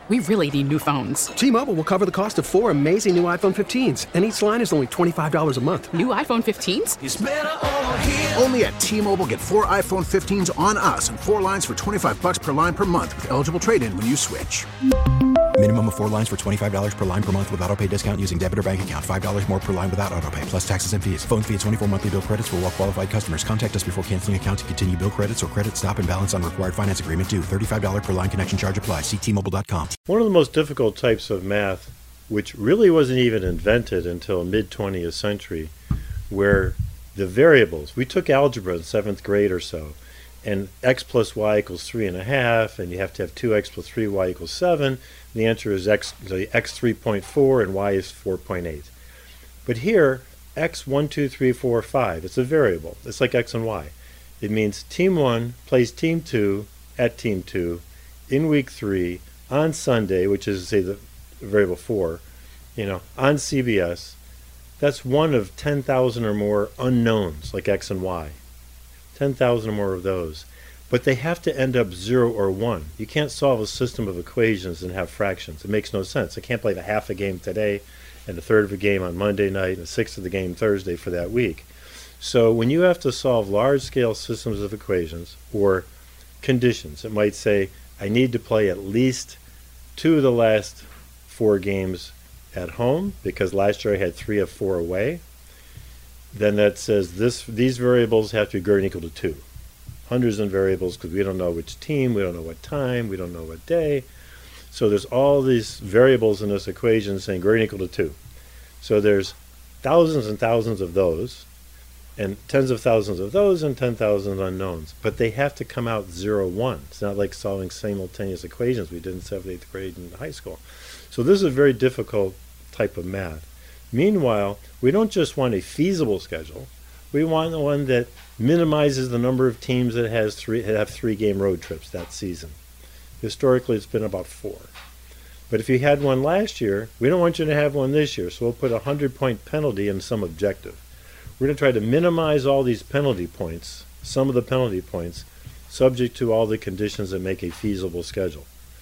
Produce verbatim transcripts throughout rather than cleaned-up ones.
We really need new phones. T-Mobile will cover the cost of four amazing new iPhone fifteens, and each line is only twenty-five dollars a month. New iPhone fifteens? It's better over here. Only at T-Mobile, get four iPhone fifteens on us and four lines for twenty-five dollars per line per month with eligible trade-in when you switch. Minimum of four lines for twenty-five dollars per line per month with autopay discount using debit or bank account. five dollars more per line without autopay, plus taxes and fees. Phone fee at twenty-four monthly bill credits for well-qualified customers. Contact us before canceling account to continue bill credits or credit stop and balance on required finance agreement due. thirty-five dollars per line connection charge applies. See T Mobile dot com. One of the most difficult types of math, which really wasn't even invented until mid-twentieth century, where the variables, we took algebra in seventh grade or so, and x plus y equals three and a half, and you have to have two x plus three y equals seven. The answer is x, x three point four and y is four point eight. But here, x one, two, three, four, five, it's a variable. It's like x and y. It means team one plays team two at team two in week three on Sunday, which is, say, the variable four, you know, on C B S. That's one of ten thousand or more unknowns, like x and y. ten thousand or more of those. But they have to end up zero or one. You can't solve a system of equations and have fractions. It makes no sense. I can't play the half a game today and a third of a game on Monday night and a sixth of the game Thursday for that week. So when you have to solve large-scale systems of equations or conditions, it might say, I need to play at least two of the last four games at home because last year I had three of four away. Then that says this these variables have to be greater than or equal to two. Hundreds of variables because we don't know which team, we don't know what time, we don't know what day. So there's all these variables in this equation saying greater than or equal to two. So there's thousands and thousands of those, and tens of thousands of those, and ten thousand unknowns. But they have to come out zero, one. It's not like solving simultaneous equations we did in seventh, eighth grade in high school. So this is a very difficult type of math. Meanwhile, we don't just want a feasible schedule. We want the one that minimizes the number of teams that has three have three game road trips that season. Historically, it's been about four. But if you had one last year, we don't want you to have one this year, so we'll put a hundred point penalty in some objective. We're going to try to minimize all these penalty points, some of the penalty points, subject to all the conditions that make a feasible schedule.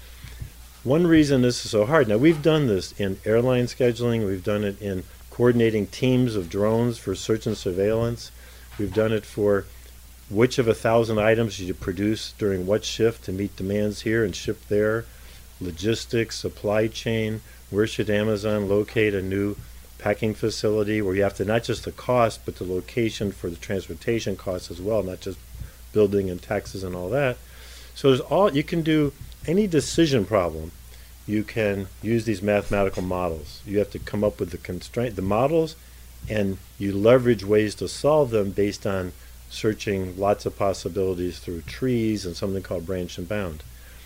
One reason this is so hard, now we've done this in airline scheduling, we've done it in coordinating teams of drones for search and surveillance. We've done it for which of a thousand items you produce during what shift to meet demands here and ship there, logistics, supply chain, where should Amazon locate a new packing facility where you have to not just the cost but the location for the transportation costs as well, not just building and taxes and all that. So there's all you can do any decision problem. You can use these mathematical models. You have to come up with the constraint, the models, and you leverage ways to solve them based on searching lots of possibilities through trees and something called branch and bound.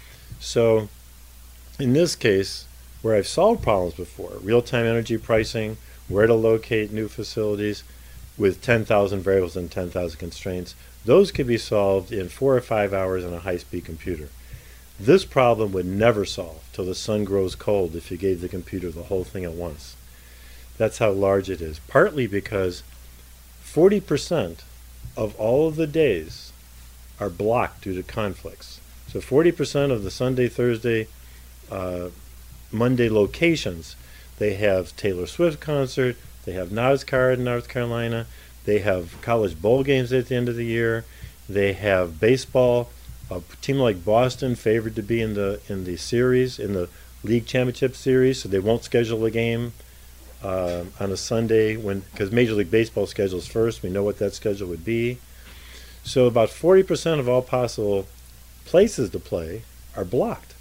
So in this case, where I've solved problems before, real-time energy pricing, where to locate new facilities with ten thousand variables and ten thousand constraints, those could be solved in four or five hours on a high-speed computer. This problem would never solve till the sun grows cold if you gave the computer the whole thing at once. That's how large it is, partly because forty percent of all of the days are blocked due to conflicts. So forty percent of the Sunday, Thursday, uh, Monday locations, they have Taylor Swift concert, they have NASCAR in North Carolina, they have college bowl games at the end of the year, they have baseball. A team like Boston favored to be in the in the series, in the league championship series, so they won't schedule a game uh, on a Sunday when because Major League Baseball schedules first. We know what that schedule would be. So about forty percent of all possible places to play are blocked.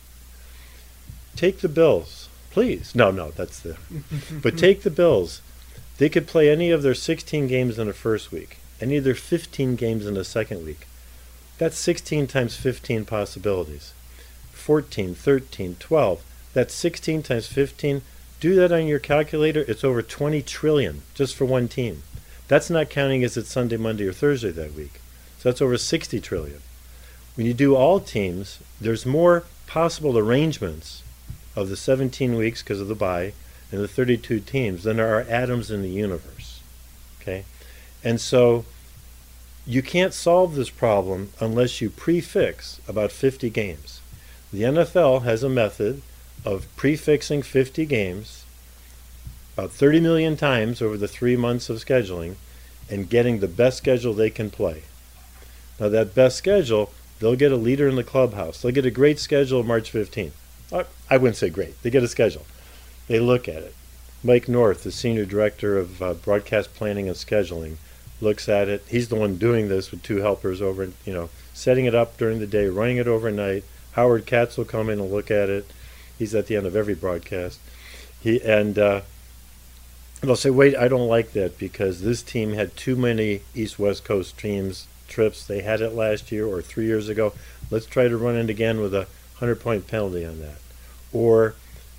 Take the Bills, please. No, no, that's the. But take the Bills. They could play any of their sixteen games in the first week, any of their fifteen games in the second week. That's sixteen times fifteen possibilities. fourteen, thirteen, twelve. That's sixteen times fifteen. Do that on your calculator. It's over twenty trillion just for one team. That's not counting as it's Sunday, Monday, or Thursday that week. So that's over sixty trillion. When you do all teams, there's more possible arrangements of the seventeen weeks because of the bye and the thirty-two teams than there are atoms in the universe. Okay? And so you can't solve this problem unless you prefix about fifty games. The N F L has a method of prefixing fifty games about thirty million times over the three months of scheduling and getting the best schedule they can play. Now that best schedule, they'll get a leader in the clubhouse. They'll get a great schedule March fifteenth. I wouldn't say great. They get a schedule. They look at it. Mike North, the Senior Director of uh, Broadcast Planning and Scheduling, looks at it. He's the one doing this with two helpers over, you know, setting it up during the day, running it overnight. Howard Katz will come in and look at it. He's at the end of every broadcast. He and uh, they'll say, wait, I don't like that because this team had too many East-West Coast teams trips. They had it last year or three years ago. Let's try to run it again with a hundred-point penalty on that. Or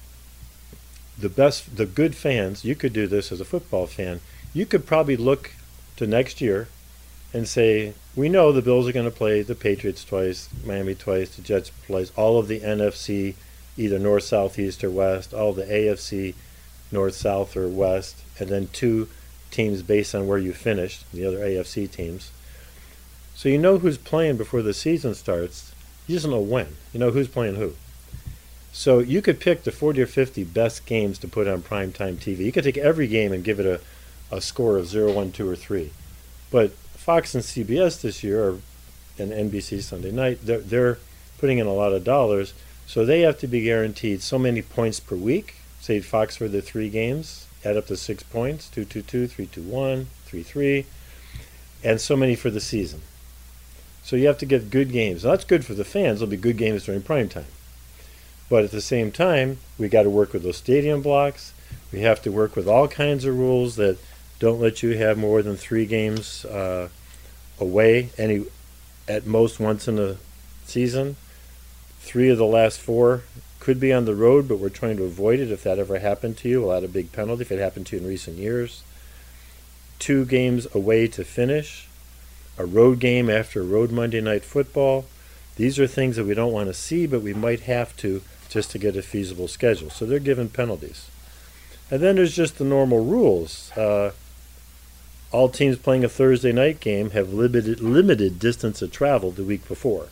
the best, the good fans, you could do this as a football fan. You could probably look to next year and say, we know the Bills are going to play the Patriots twice, Miami twice, the Jets twice, all of the N F C, either north, south, east, or west, all of the A F C, north, south, or west, and then two teams based on where you finished, the other A F C teams. So you know who's playing before the season starts. You just don't know when. You know who's playing who. So you could pick the forty or fifty best games to put on primetime T V. You could take every game and give it a, a score of zero, one, two, or three. But Fox and C B S this year, or, and N B C Sunday night, they're, they're putting in a lot of dollars, so they have to be guaranteed so many points per week. Say Fox for the three games, add up to six points, two two two, three two one, three three, and so many for the season. So you have to get good games. Now, that's good for the fans. There'll be good games during prime time. But at the same time, we got to work with those stadium blocks. We have to work with all kinds of rules that don't let you have more than three games uh, away, any at most once in a season. Three of the last four could be on the road, but we're trying to avoid it. If that ever happened to you, we'll add a big penalty if it happened to you in recent years. Two games away to finish. A road game after a road Monday Night Football. These are things that we don't want to see, but we might have to just to get a feasible schedule. So they're given penalties. And then there's just the normal rules. Uh, all teams playing a Thursday night game have limited limited distance of travel the week before.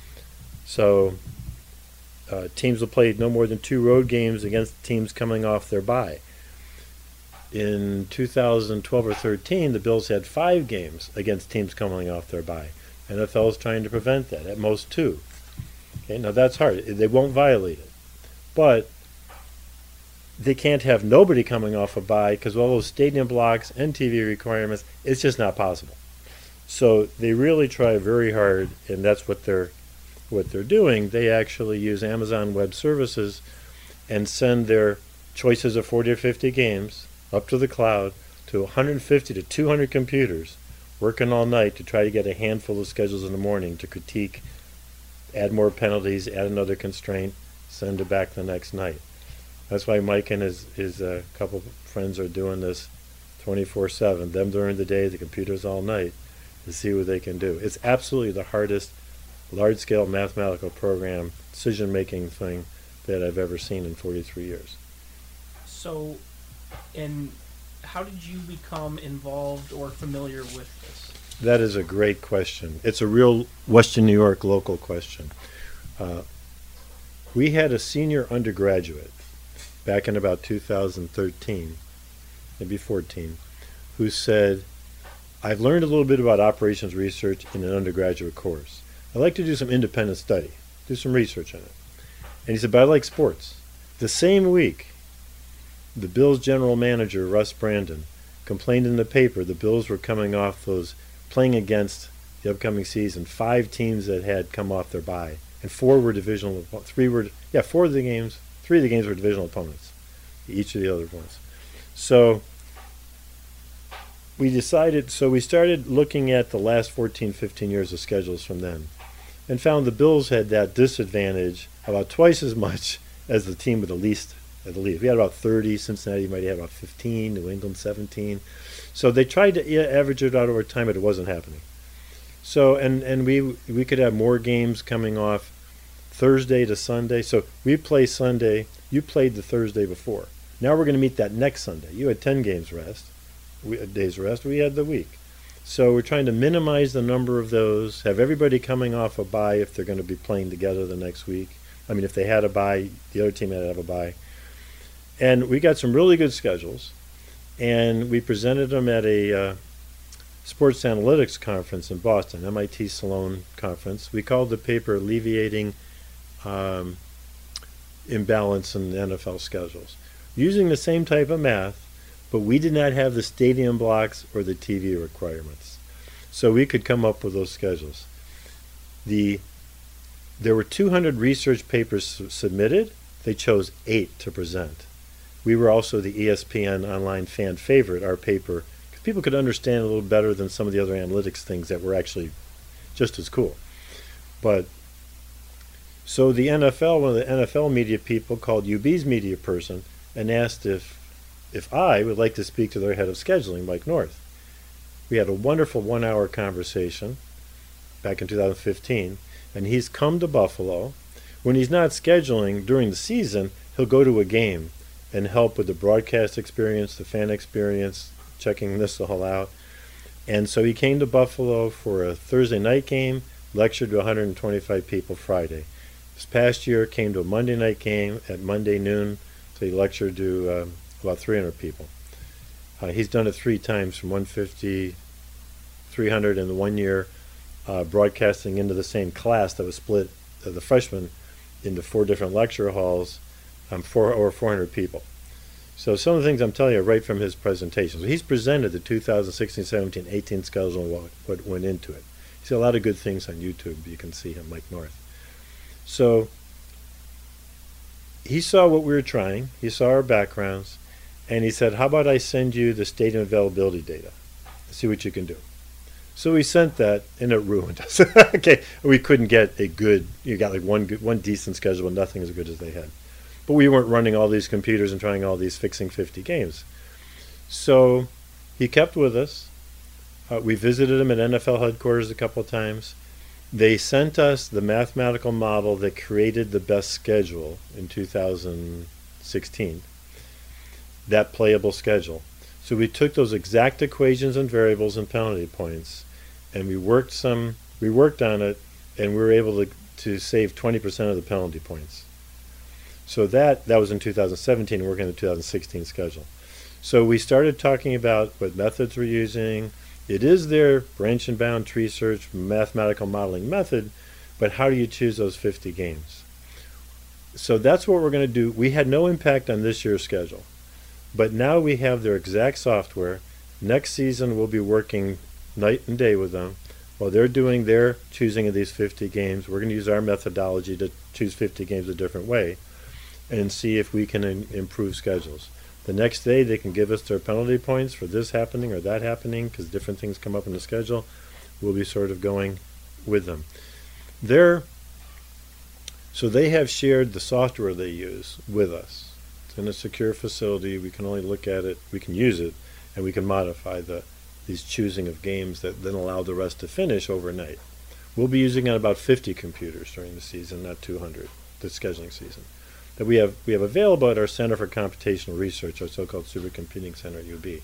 So uh, teams will play no more than two road games against teams coming off their bye. In two thousand twelve or thirteen, the Bills had five games against teams coming off their bye. N F L is trying to prevent that, at most two. Okay, now that's hard. They won't violate it. But they can't have nobody coming off a bye because of all those stadium blocks and T V requirements. It's just not possible. So they really try very hard, and that's what they're what they're doing. They actually use Amazon Web Services and send their choices of forty or fifty games up to the cloud to one hundred fifty to two hundred computers working all night to try to get a handful of schedules in the morning to critique, add more penalties, add another constraint, send it back the next night. That's why Mike and his, his uh, couple of friends are doing this twenty-four seven, them during the day, the computers all night, to see what they can do. It's absolutely the hardest large-scale mathematical program, decision-making thing that I've ever seen in forty-three years. So, and how did you become involved or familiar with this? That is a great question. It's a real Western New York local question. Uh, we had a senior undergraduate back in about two thousand thirteen, maybe fourteen, who said, I've learned a little bit about operations research in an undergraduate course. I'd like to do some independent study, do some research on it. And he said, but I like sports. The same week, the Bills general manager, Russ Brandon, complained in the paper the Bills were coming off those, playing against the upcoming season, five teams that had come off their bye. And four were divisional, three were, yeah, four of the games, three of the games were divisional opponents, each of the other ones. So we decided, so we started looking at the last fourteen, fifteen years of schedules from then and found the Bills had that disadvantage about twice as much as the team with the least at the lead. We had about thirty, Cincinnati might have about fifteen, New England seventeen. So they tried to yeah, average it out over time, but it wasn't happening. So, and, and we we could have more games coming off Thursday to Sunday. So we play Sunday, you played the Thursday before. Now we're going to meet that next Sunday. You had ten games rest, we, days rest, we had the week. So we're trying to minimize the number of those, have everybody coming off a bye if they're going to be playing together the next week, I mean, if they had a bye, the other team had to have a bye. And we got some really good schedules, and we presented them at a uh, sports analytics conference in Boston, M I T Sloan conference. We called the paper Alleviating um, Imbalance in the N F L Schedules, using the same type of math, but we did not have the stadium blocks or the T V requirements. So we could come up with those schedules. The There were two hundred research papers su- submitted. They chose eight to present. We were also the E S P N online fan favorite, our paper, because people could understand a little better than some of the other analytics things that were actually just as cool. But so the N F L, one of the N F L media people called U B's media person and asked if if I would like to speak to their head of scheduling, Mike North. We had a wonderful one-hour conversation back in two thousand fifteen, and he's come to Buffalo. When he's not scheduling during the season, he'll go to a game and help with the broadcast experience, the fan experience, checking this all out. And so he came to Buffalo for a Thursday night game, lectured to one hundred twenty-five people Friday. This past year came to a Monday night game at Monday noon, so he lectured to uh, about three hundred people. Uh, he's done it three times, from one hundred fifty, three hundred in the one year, uh, broadcasting into the same class that was split, uh, the freshmen, into four different lecture halls, um, four over four hundred people. So some of the things I'm telling you are right from his presentation. So he's presented the two thousand sixteen, seventeen, eighteen schedule and what, what went into it. He's got a lot of good things on YouTube. You can see him, Mike North. So he saw what we were trying. He saw our backgrounds. And he said, how about I send you the stadium availability data? See what you can do. So we sent that, and it ruined us. Okay, we couldn't get a good, you got like one good, one decent schedule, but nothing as good as they had. But we weren't running all these computers and trying all these fixing fifty games. So he kept with us. Uh, we visited him at N F L headquarters a couple of times. They sent us the mathematical model that created the best schedule in two thousand sixteen, that playable schedule. So we took those exact equations and variables and penalty points, and we worked some. We worked on it, and we were able to to save twenty percent of the penalty points. So that that was in two thousand seventeen, working on the two thousand sixteen schedule. So we started talking about what methods we're using. It is their branch and bound tree search mathematical modeling method, but how do you choose those fifty games? So that's what we're going to do. We had no impact on this year's schedule, but now we have their exact software. Next season we'll be working night and day with them while they're doing their choosing of these fifty games. We're going to use our methodology to choose fifty games a different way and see if we can in- improve schedules. The next day they can give us their penalty points for this happening or that happening, because different things come up in the schedule. We'll be sort of going with them. They're, so they have shared the software they use with us. It's in a secure facility. We can only look at it, we can use it, and we can modify the these choosing of games that then allow the rest to finish overnight. We'll be using on about fifty computers during the season, not two hundred, the scheduling season, that we have we have available at our Center for Computational Research, our so-called Supercomputing Center at U B.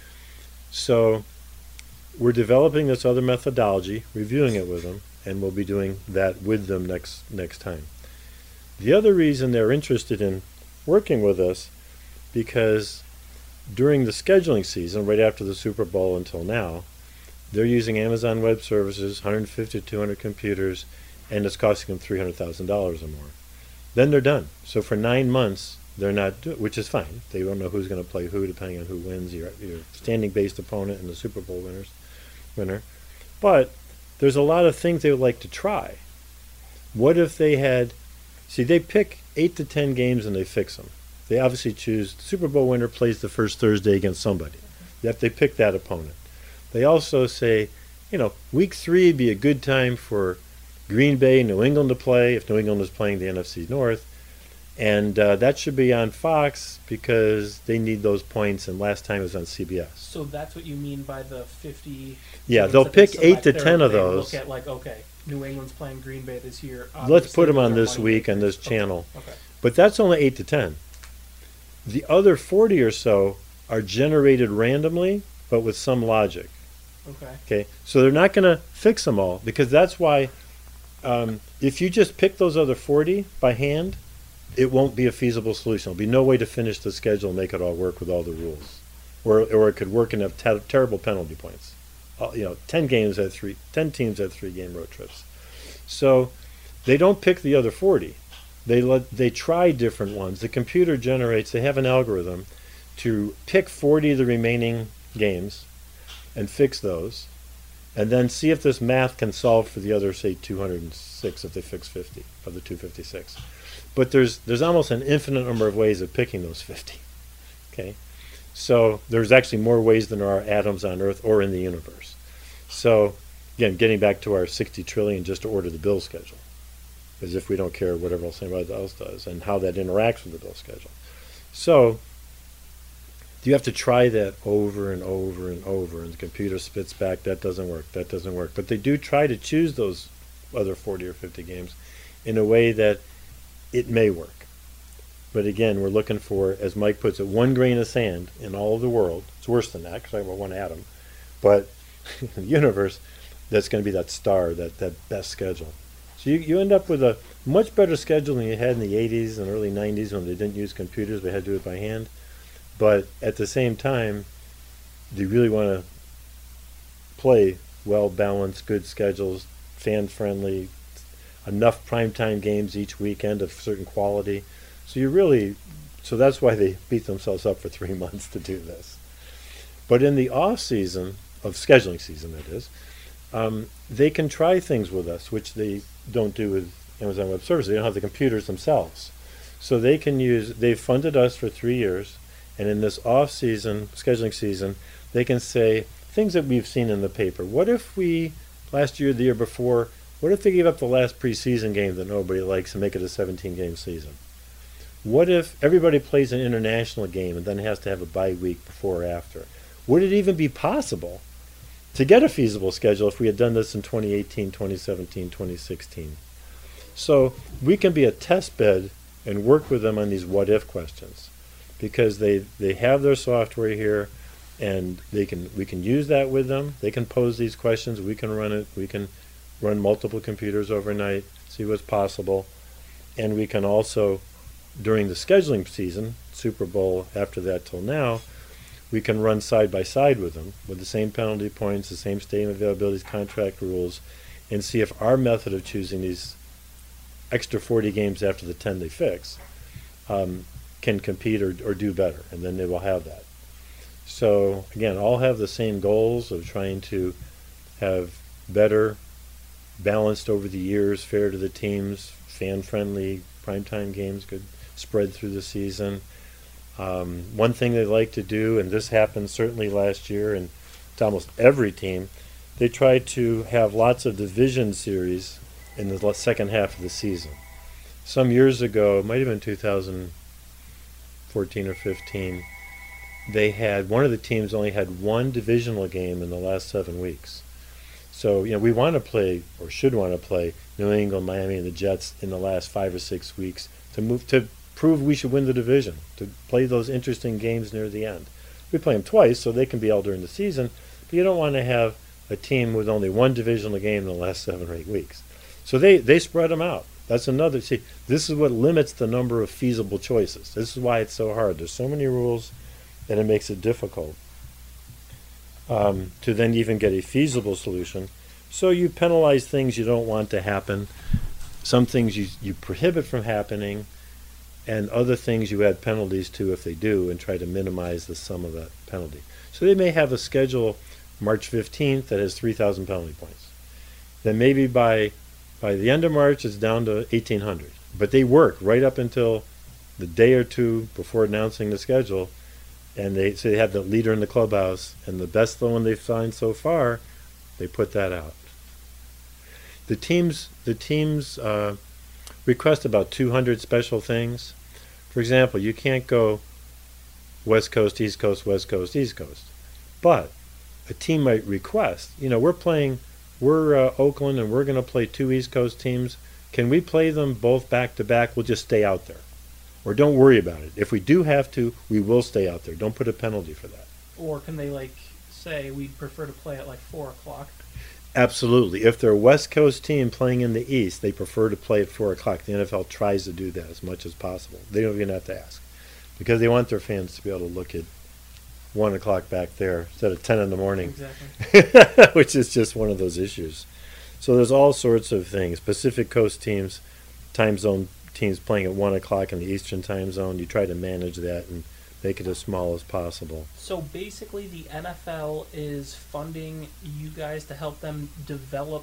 So we're developing this other methodology, reviewing it with them, and we'll be doing that with them next next time. The other reason they're interested in working with us, because during the scheduling season, right after the Super Bowl until now, they're using Amazon Web Services, one hundred fifty to two hundred computers, and it's costing them three hundred thousand dollars or more. Then they're done. So for nine months, they're not, do- which is fine. They don't know who's going to play who, depending on who wins, your, your standing-based opponent and the Super Bowl winners, winner. But there's a lot of things they would like to try. What if they had, see, they pick eight to ten games and they fix them. They obviously choose, the Super Bowl winner plays the first Thursday against somebody. If they pick that opponent. They also say, you know, week three would be a good time for Green Bay, New England to play, if New England is playing the N F C North. And uh, that should be on Fox because they need those points, and last time it was on C B S. So that's what you mean by the fifty? Yeah, games they'll that they pick eight to select. ten They're- of they those. Look at like, okay, New England's playing Green Bay this year. Let's Obviously, put them on they're this money week on makers. this channel. Okay. okay. But that's only eight to ten. The other forty or so are generated randomly, but with some logic. Okay. Okay, so they're not going to fix them all, because that's why um, if you just pick those other forty by hand, it won't be a feasible solution. There'll be no way to finish the schedule and make it all work with all the rules, or or it could work and have ter- terrible penalty points. Uh, you know, ten games at three, ten teams at three game road trips. So they don't pick the other forty. They let they try different ones. The computer generates. They have an algorithm to pick forty of the remaining games and fix those, and then see if this math can solve for the other, say, two hundred six if they fix fifty of the two hundred fifty-six. But there's there's almost an infinite number of ways of picking those fifty. Okay, so there's actually more ways than there are atoms on Earth or in the universe. So again, getting back to our sixty trillion just to order the bill schedule, as if we don't care what everybody else does and how that interacts with the bill schedule. So you have to try that over and over and over, and the computer spits back, that doesn't work, that doesn't work. But they do try to choose those other forty or fifty games in a way that it may work. But again, we're looking for, as Mike puts it, one grain of sand in all of the world. It's worse than that, because I have one atom. But in the universe, that's going to be that star, that, that best schedule. So you, you end up with a much better schedule than you had in the eighties and early nineties when they didn't use computers. They had to do it by hand. But at the same time, do you really want to play well-balanced, good schedules, fan-friendly, enough primetime games each weekend of certain quality? So you really, so that's why they beat themselves up for three months to do this. But in the off-season, of scheduling season that is, um, they can try things with us, which they don't do with Amazon Web Services. They don't have the computers themselves. So they can use, they've funded us for three years, and in this off-season, scheduling season, they can say things that we've seen in the paper. What if we, last year, the year before, what if they gave up the last preseason game that nobody likes and make it a seventeen-game season? What if everybody plays an international game and then has to have a bye week before or after? Would it even be possible to get a feasible schedule if we had done this in twenty eighteen, twenty seventeen, twenty sixteen? So we can be a test bed and work with them on these what-if questions, because they, they have their software here, and they can we can use that with them. They can pose these questions. We can run it. We can run multiple computers overnight, see what's possible, and we can also, during the scheduling season, Super Bowl after that till now, we can run side by side with them with the same penalty points, the same stadium availabilities, contract rules, and see if our method of choosing these extra forty games after the ten they fix um, can compete or, or do better, and then they will have that. So again, all have the same goals of trying to have better, balanced over the years, fair to the teams, fan-friendly primetime games, good spread through the season. Um, one thing they like to do, and this happened certainly last year, and to almost every team, they try to have lots of division series in the second half of the season. Some years ago, it might have been two thousand fourteen or fifteen, they had, one of the teams only had one divisional game in the last seven weeks. So, you know, we want to play, or should want to play, New England, Miami, and the Jets in the last five or six weeks to move to prove we should win the division, to play those interesting games near the end. We play them twice, so they can be all during the season, but you don't want to have a team with only one divisional game in the last seven or eight weeks. So they, they spread them out. That's another, see, this is what limits the number of feasible choices. This is why it's so hard. There's so many rules, and it makes it difficult um, to then even get a feasible solution. So you penalize things you don't want to happen, some things you, you prohibit from happening, and other things you add penalties to if they do, and try to minimize the sum of that penalty. So they may have a schedule March fifteenth that has three thousand penalty points. Then maybe by by the end of March it's down to eighteen hundred. But they work right up until the day or two before announcing the schedule, and they so they have the leader in the clubhouse, and the best one they've signed so far, they put that out. The teams the teams uh, request about two hundred special things. For example, you can't go West Coast, East Coast, West Coast, East Coast. But a team might request, you know, we're playing, we're uh, Oakland, and we're going to play two East Coast teams. Can we play them both back to back? We'll just stay out there. Or don't worry about it. If we do have to, we will stay out there. Don't put a penalty for that. Or can they, like, say we'd prefer to play at, like, four o'clock? Absolutely. If they're a West Coast team playing in the East, they prefer to play at four o'clock. The N F L tries to do that as much as possible. They don't even have to ask because they want their fans to be able to look at one o'clock back there instead of ten in the morning, Exactly. which is just one of those issues. So there's all sorts of things. Pacific Coast teams, time zone teams playing at one o'clock in the Eastern time zone, you try to manage that and make it as small as possible. So basically, the N F L is funding you guys to help them develop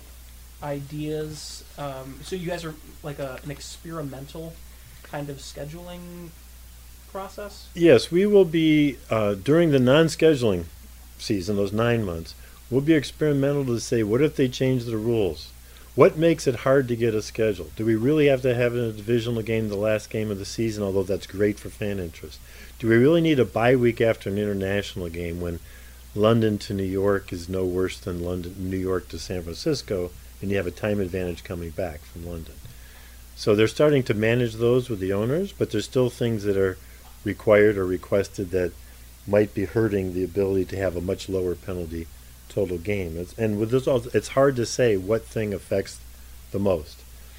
ideas. Um, so you guys are like a, an experimental kind of scheduling process? Yes, we will be, uh, during the non-scheduling season, those nine months, we'll be experimental to say, what if they change the rules? What makes it hard to get a schedule? Do we really have to have a divisional game the last game of the season, although that's great for fan interest? Do we really need a bye week after an international game when London to New York is no worse than London, New York to San Francisco, and you have a time advantage coming back from London? So they're starting to manage those with the owners, but there's still things that are required or requested that might be hurting the ability to have a much lower penalty total game. It's, and with this, it's hard to say what thing affects the most.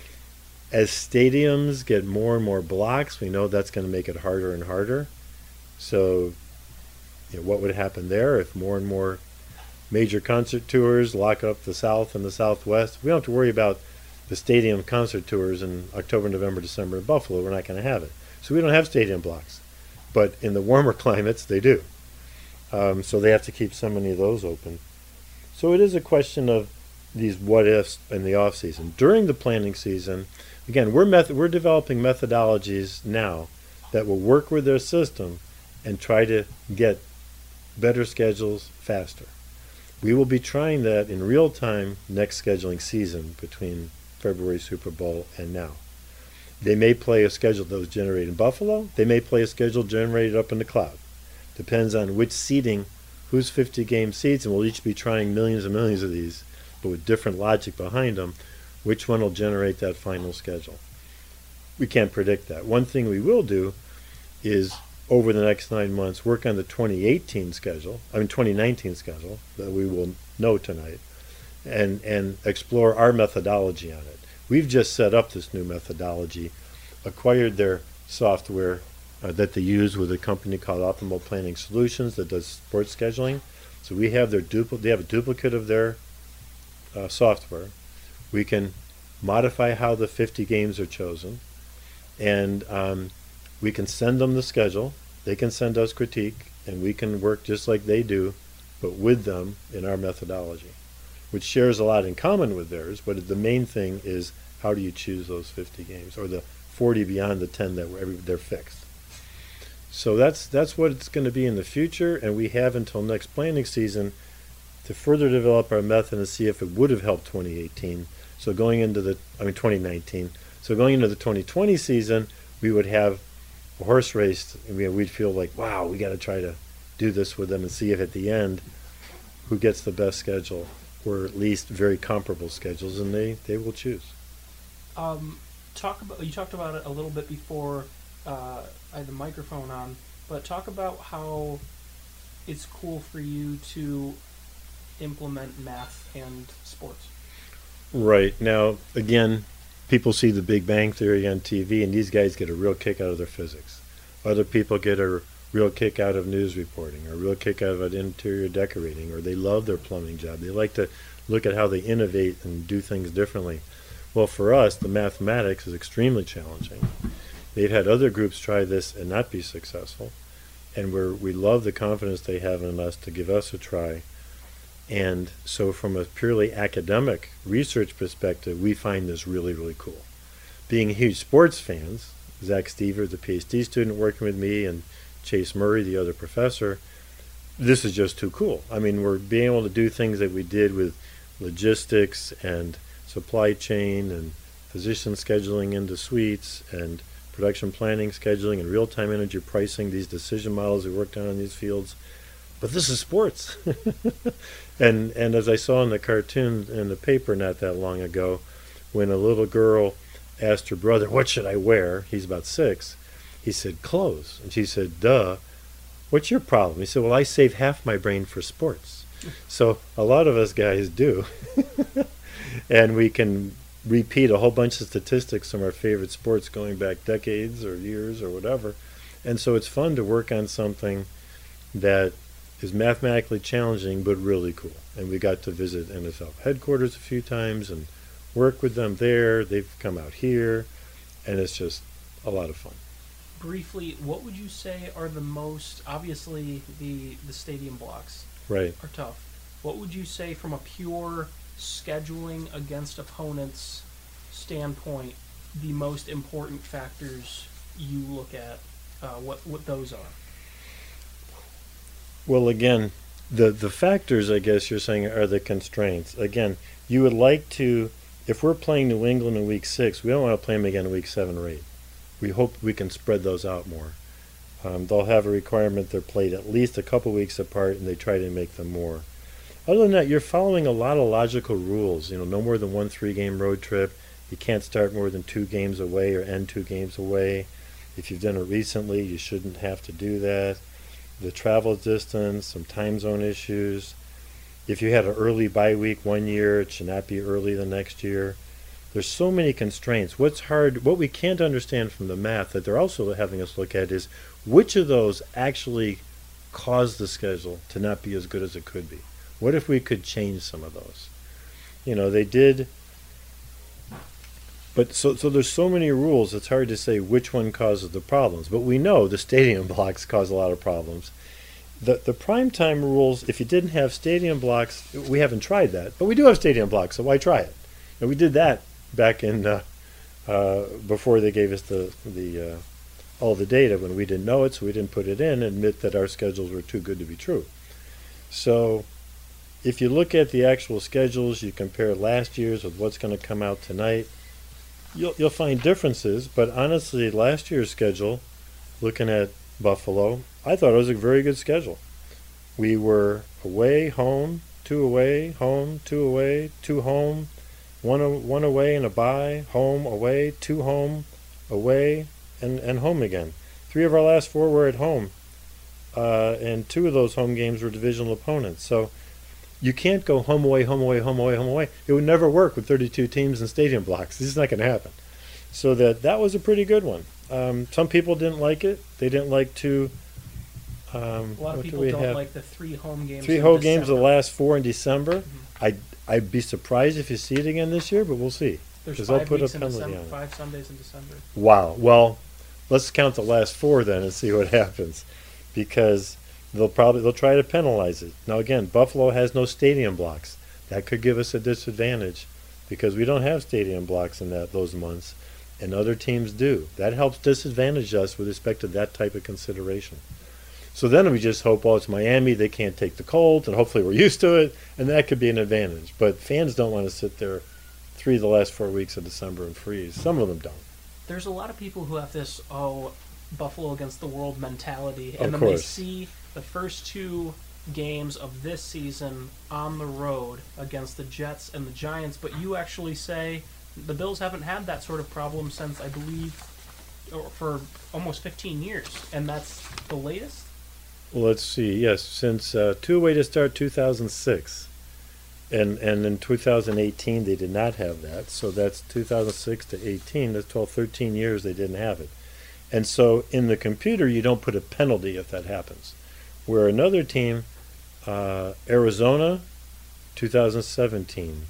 As stadiums get more and more blocks, we know that's going to make it harder and harder. So, you know, what would happen there if more and more major concert tours lock up the South and the Southwest? We don't have to worry about the stadium concert tours in October, November, December in Buffalo. We're not going to have it. So we don't have stadium blocks. But in the warmer climates, they do. Um, so they have to keep so many of those open. So it is a question of these what-ifs in the off-season. During the planning season, again, we're method, we're developing methodologies now that will work with their system and try to get better schedules faster. We will be trying that in real time next scheduling season between February Super Bowl and now. They may play a schedule that was generated in Buffalo. They may play a schedule generated up in the cloud. Depends on which seeding, who's fifty-game seeds, and we'll each be trying millions and millions of these, but with different logic behind them, which one will generate that final schedule. We can't predict that. One thing we will do is, over the next nine months, work on the twenty eighteen schedule, I mean twenty nineteen schedule, that we will know tonight, and, and explore our methodology on it. We've just set up this new methodology, acquired their software uh, that they use with a company called Optimal Planning Solutions that does sports scheduling. So we have their dupli- they have a duplicate of their uh, software. We can modify how the fifty games are chosen, and um, we can send them the schedule. They can send us critique, and we can work just like they do, but with them in our methodology, which shares a lot in common with theirs, but the main thing is how do you choose those fifty games, or the forty beyond the ten that were every, they're fixed. So that's that's what it's going to be in the future, and we have until next planning season to further develop our method and see if it would have helped twenty eighteen. So going into the, I mean twenty nineteen. So going into the twenty twenty season, we would have a horse race, and we, we'd feel like, wow, we got to try to do this with them and see if at the end who gets the best schedule, or at least very comparable schedules, and they, they will choose. Um, talk about you talked about it a little bit before uh, I had the microphone on, but talk about how it's cool for you to implement math and sports. Right. Now, again, people see the Big Bang Theory on T V, and these guys get a real kick out of their physics. Other people get a real kick out of news reporting, or a real kick out of interior decorating, or they love their plumbing job. They like to look at how they innovate and do things differently. Well, for us, the mathematics is extremely challenging. They've had other groups try this and not be successful, and we're, we love the confidence they have in us to give us a try. And so from a purely academic research perspective, we find this really, really cool. Being huge sports fans, Zach Stever, the PhD student working with me, and Chase Murray, the other professor, this is just too cool. I mean, we're being able to do things that we did with logistics and supply chain and physician scheduling into suites and production planning, scheduling, and real-time energy pricing, these decision models we worked on in these fields. But this is sports. and and as I saw in the cartoon in the paper not that long ago, when a little girl asked her brother, what should I wear? He's about six. He said, clothes. And she said, duh, what's your problem? He said, well, I save half my brain for sports. So a lot of us guys do. And we can repeat a whole bunch of statistics from our favorite sports going back decades or years or whatever. And so it's fun to work on something that is mathematically challenging but really cool. And we got to visit N F L headquarters a few times and work with them there. They've come out here, and it's just a lot of fun. Briefly, what would you say are the most, obviously the, the stadium blocks Right. are tough. What would you say from a pure scheduling against opponents standpoint, the most important factors you look at, uh, what, what those are? Well, again, the, the factors, I guess you're saying, are the constraints. Again, you would like to, if we're playing New England in week six, we don't want to play them again in week seven or eight. We hope we can spread those out more. Um, they'll have a requirement they're played at least a couple weeks apart, and they try to make them more. Other than that, you're following a lot of logical rules. You know, no more than one three-game road trip. You can't start more than two games away or end two games away. If you've done it recently, you shouldn't have to do that. The travel distance, some time zone issues. If you had an early bye week one year, it should not be early the next year. There's so many constraints. What's hard, what we can't understand from the math that they're also having us look at is which of those actually cause the schedule to not be as good as it could be. What if we could change some of those? You know, they did, but so so there's so many rules, it's hard to say which one causes the problems. But we know the stadium blocks cause a lot of problems. The the primetime rules, if you didn't have stadium blocks, we haven't tried that, but we do have stadium blocks, so why try it? And we did that back in uh, uh, before they gave us the the uh, all the data when we didn't know it, so we didn't put it in and admit that our schedules were too good to be true. So if you look at the actual schedules, you compare last year's with what's going to come out tonight, you'll you'll find differences. But honestly, last year's schedule, looking at Buffalo, I thought it was a very good schedule. We were away, home, two away, home, two away, two home, one a, one away and a bye, home, away, two home, away, and, and home again. Three of our last four were at home, uh, and two of those home games were divisional opponents. So you can't go home away, home away, home away, home away. It would never work with thirty-two teams and stadium blocks. This is not going to happen. So that that was a pretty good one. Um, some people didn't like it. They didn't like to. Um, A lot of what do people we don't have? like the three home games. Three in home games, the December. last four in December. Mm-hmm. I'd I'd be surprised if you see it again this year, but we'll see. There's 'Cause they'll five put a weeks in penalty December, on it. five Sundays in December. Wow. Well, let's count the last four then and see what happens, because they'll probably they'll try to penalize it. Now again, Buffalo has no stadium blocks. That could give us a disadvantage because we don't have stadium blocks in that those months, and other teams do. That helps disadvantage us with respect to that type of consideration. So then we just hope, well, it's Miami, they can't take the cold, and hopefully we're used to it, and that could be an advantage. But fans don't want to sit there three of the last four weeks of December and freeze. Some of them don't. There's a lot of people who have this, oh, Buffalo against the world mentality, and Of then course. they see the first two games of this season on the road against the Jets and the Giants, but you actually say the Bills haven't had that sort of problem since, I believe, or for almost fifteen years, and that's the latest? Well, let's see. Yes, since uh, two away to start two thousand six, and and in two thousand eighteen they did not have that. So that's two thousand six to eighteen. That's twelve, thirteen years they didn't have it. And so in the computer you don't put a penalty if that happens. Where another team, uh, Arizona, two thousand seventeen,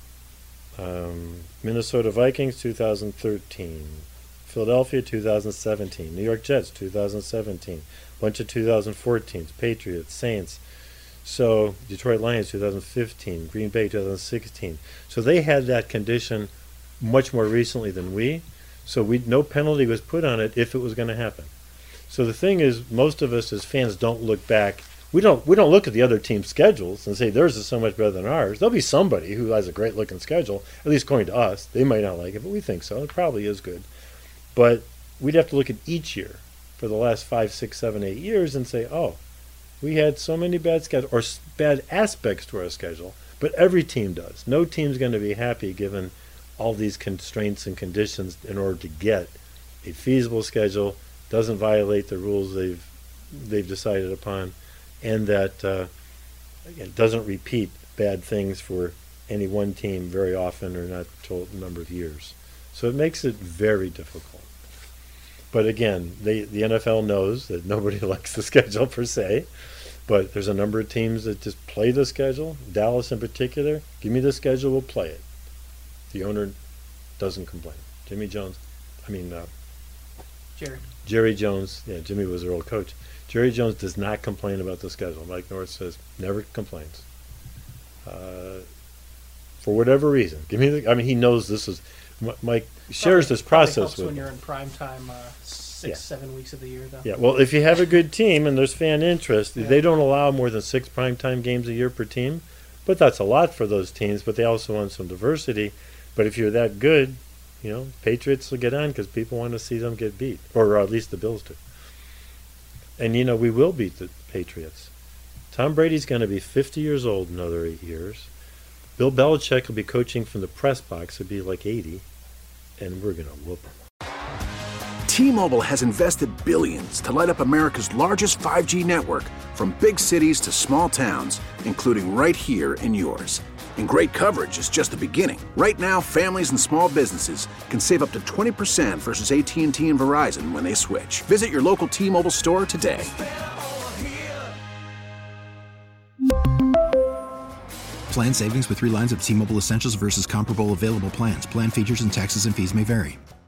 um, Minnesota Vikings, two thousand thirteen, Philadelphia, two thousand seventeen, New York Jets, two thousand seventeen. Bunch of two thousand fourteens, Patriots, Saints. So Detroit Lions, two thousand fifteen, Green Bay, two thousand sixteen. So they had that condition much more recently than we. So we no penalty was put on it if it was going to happen. So the thing is, most of us as fans don't look back. We don't we don't look at the other team's schedules and say theirs is so much better than ours. There'll be somebody who has a great looking schedule, at least according to us. They might not like it, but we think so. It probably is good. But we'd have to look at each year for the last five, six, seven, eight years and say, oh, we had so many bad schedules or s- bad aspects to our schedule, but every team does. No team's going to be happy given all these constraints and conditions in order to get a feasible schedule, doesn't violate the rules they've they've decided upon, and that uh, again, doesn't repeat bad things for any one team very often or not a total number of years. So it makes it very difficult. But again, they, the N F L knows that nobody likes the schedule per se, but there's a number of teams that just play the schedule. Dallas in particular, give me the schedule, we'll play it. The owner doesn't complain. Jimmy Jones, I mean, uh, Jerry. Jerry Jones, yeah, Jimmy was their old coach. Jerry Jones does not complain about the schedule. Mike North says never complains. Uh, for whatever reason, give me the. I mean, he knows this is. Mike shares Probably- this probably process helps with. when you're in prime time, uh, six, Yeah. seven weeks of the year, though. Yeah, well, if you have a good team and there's fan interest, Yeah. they don't allow more than six primetime games a year per team, but that's a lot for those teams. But they also want some diversity. But if you're that good, you know, Patriots will get on because people want to see them get beat, or at least the Bills do. And you know, we will beat the Patriots. Tom Brady's going to be fifty years old in another eight years. Bill Belichick will be coaching from the press box. He'll be like eighty, and we're going to whoop him. T-Mobile has invested billions to light up America's largest five G network, from big cities to small towns, including right here in yours. And great coverage is just the beginning. Right now, families and small businesses can save up to twenty percent versus A T and T and Verizon when they switch. Visit your local T-Mobile store today. Plan savings with three lines of T-Mobile Essentials versus comparable available plans. Plan features and taxes and fees may vary.